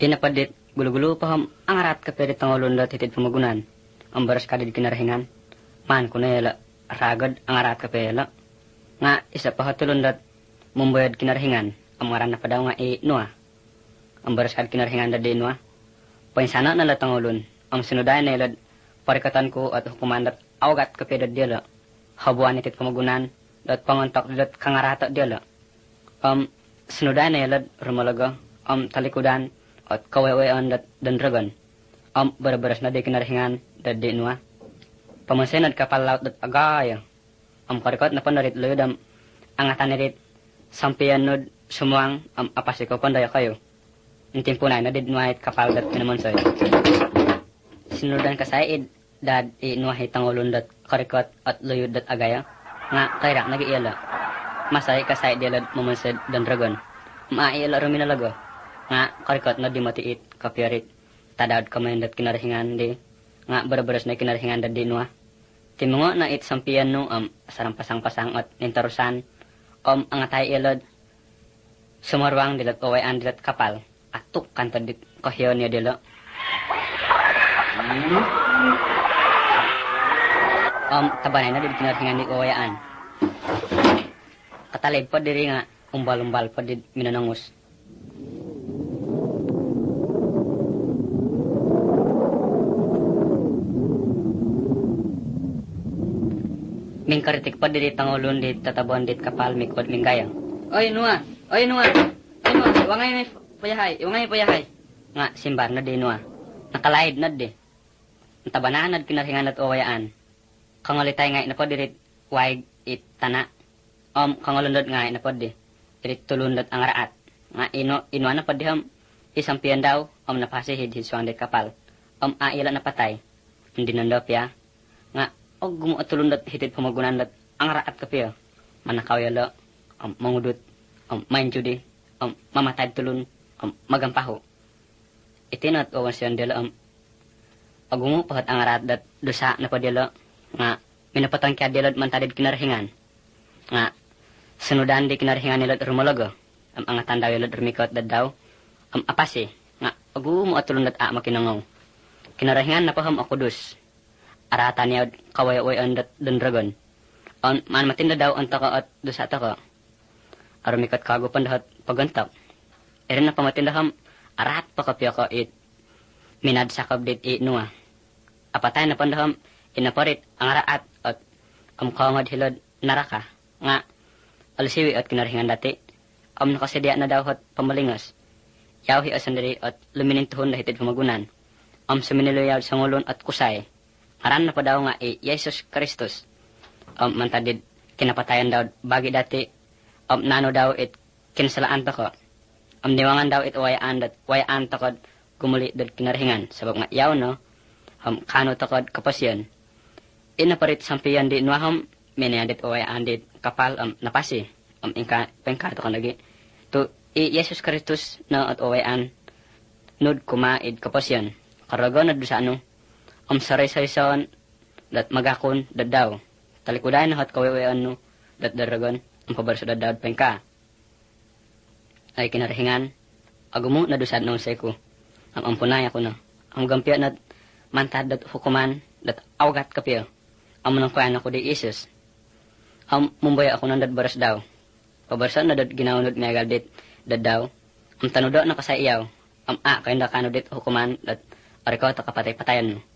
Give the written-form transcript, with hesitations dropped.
Inapadit gulu-gulu paham ang arat ka pwede tangolon da titid pamagunan. Ang baras kadid kinarahingan. Man ko na yala ragad ang arat ka pwela. Nga isa pahatulon dat mumbayad kinarahingan. Ang ngaran na padaw nga Noah. Ang baras kadid kinarahingan da di Noah. Painsana na latangolon. Ang sinudayan na ilad parikatan ko at hukuman dat awagat ka pwede dila. Habuan itit pamagunan dat pangontak dat kangarata dila. Sinudayan na ilad rumalaga. Talikudan at kawawayan dan dragon. Barabaras na di kinarahingan da di Noah. Pamansinad kapal laut dat agaya. Karikot na pandarit loyod angatan nirit sampian nod sumuang apasiko pandaya kayo. Intimpunay na di Noah kapal dat pinamansoy. Sinudan kasaid dad Noah tangolon dat karikot at loyod dat agaya. Nga kairak nag-iila. Masay kasaid dilad mamansid dan dragon. Maaiila ruminalago. Nga karikot na di matiit kapiarit. Tadad kamayan dat kinarahingan di. Nga barabaras na kinarahingan dat di Noah. Timungo na it sampian no sarang pasang-pasang at nintarusan. Angatay ilod. Sumarwang dilat kawayan dilat kapal. Atuk kanta dit kahyon niya dilo. Tabanay na dit kinarahingan di kawayaan. Katalib pa diri nga. Umbal-umbal pa dit minanangus. Mingkaritik pa diri tangolon dit tatabon dit kapal mikod minggayang. Oy Noah, wangay may payahay. Nga simbar na di Noah. Nakalaid na di. Tabanaan nad kinarhingan at owayaan. Kangalitay ngay na po dirit waig it tana. Kangolundod ngay na po di. Dirit tulundod ang raat. Nga inuan na po di isampian daw napasihid hisuang dit kapal. Aila na patay. Hindi nandopya. Nga og gumuatulundat hitid pamagunan dat ang raat kapiya. Manakawala, mangudot, mainjudi, mamatad tulun, magampaho. Itinat o siyan dila agungo pahat ang raat dat dosa na padila nga minapatang kya dila mantadid kinarhingan. Nga sunudan di kinarhingan nila rumalaga. Ang tandaw yala rumikot dat daw. Apasi nga agungo atulundat makinangaw. Kinarhingan na paham ako dus. Aratan niya kawayawayan dan dragon. Man matinda daw ang taka at dosa taka. Arumikat kago pandahat pagantak. Erin na pamatindaham arat pakapya ka it. Minad sakab dit Noah. Apatay na pandaham inaparit ang araat at kamkangad hilad naraka. Nga alisiwi at kinarhingan dati. Nakasidya na daw at pamalingas. Yawhi asan diri at luminintuhon na hitid pamagunan. Suminiluyaw sa ngulon at kusay. Aran na pa daw nga Jesus Kristus. Mantadid kinapatayan daw bagi dati. Nano daw it kinasalaan ta ko. Niwangan daw it wayaan ta ko gumuli dad kinarhingan. Sabab nga yaw no. Kano ta ko kapasyan. Inaparit sampiyan di nuaham. Minayadit wayaan dit kapal napasi. Pengkato ka lagi. To Jesus Kristus na at wayaan. Nud kumaid kapasyan. Karago na doon sa ano. Saray-saraysawan, dat magakon, dat daw. Talikudayan na hat kawawayan no, dat daragon, ang pabarso dat daw pengka. Ay kinarahingan, agumo na dusad na unsay ko. Ang ampunay ako na. Ang gampia na mantad dat hukuman, dat awgat kapya. Ang munang kuyan ako di Isus. Ang mumbaya ako ng dat baras daw. Pabarso na dat ginaunod megal dit, dat daw. Ang tanudo na kasaiyaw. Kayo na kanod dit hukuman, dat arikaw ta kapatay-patayan mo.